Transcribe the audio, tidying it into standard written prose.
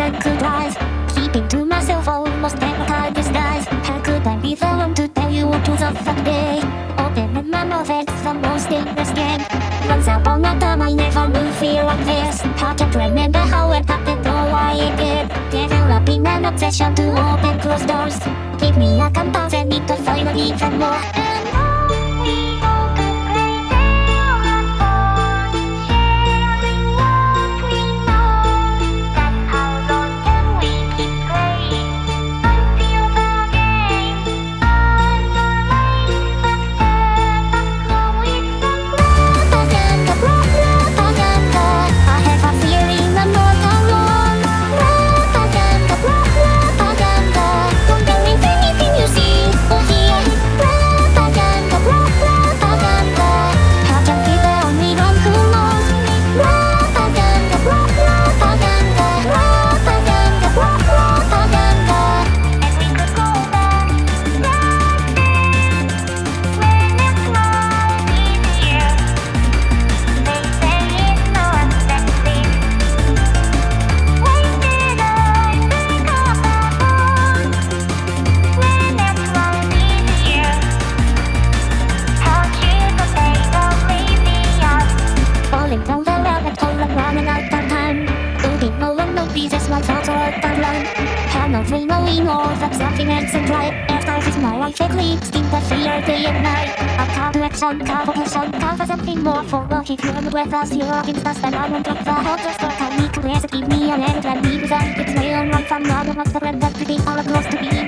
and could rise. Keeping to myself almost every time disguise. How could I be the one to tell you what was of that day? Opening my mouth, it's the most dangerous game. Once upon a time I never knew fear of this. I can't remember how it happened or why it did. Developing an obsession to open closed doors. Give me a compass and need to find even more. And on we go to great and fun, sharing what we know. That's how long can we keep playing until the game underlines the step and go with the propaganda, propaganda. I have a feeling I'm not alone. Propaganda, propaganda. Don't believe anything you see or hear. Propaganda, propaganda. How can be the only one who knows? Propaganda, propaganda. Propaganda, propaganda. And we could go back that day when it's not easier. They say it's not that deep. Why did I think of that one when it's not easier? How choose to take the lazy us? Falling down the rabbit hole and running out of time. Looking no one notices my thoughts are out of line. Have no dream knowing all that something else in life. After this my life it leads in the fear day and night. A call to action, call for something more. For what if you're with us, you're against us, and I won't drop the whole just for I need to rest. Give me an end, let me design. It's my own run from now. I must have read that pretty all close to being